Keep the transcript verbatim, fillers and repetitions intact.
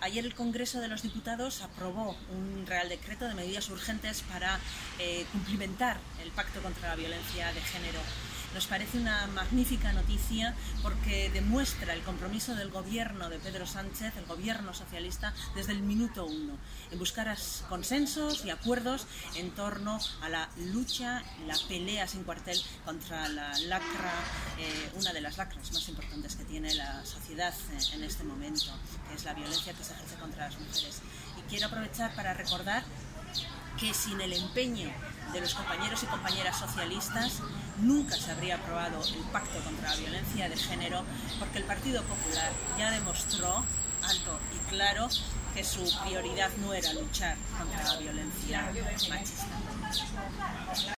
Ayer el Congreso de los Diputados aprobó un Real Decreto de medidas urgentes para eh, cumplimentar el Pacto contra la Violencia de Género. Nos parece una magnífica noticia porque demuestra el compromiso del gobierno de Pedro Sánchez, el gobierno socialista, desde el minuto uno, en buscar consensos y acuerdos en torno a la lucha, la pelea sin cuartel contra la lacra, eh, una de las lacras más importantes que tiene la sociedad en este momento, que es la violencia que se ejerce contra las mujeres. Y quiero aprovechar para recordar que sin el empeño de los compañeros y compañeras socialistas nunca se habría aprobado el Pacto contra la Violencia de Género, porque el Partido Popular ya demostró alto y claro que su prioridad no era luchar contra la violencia machista.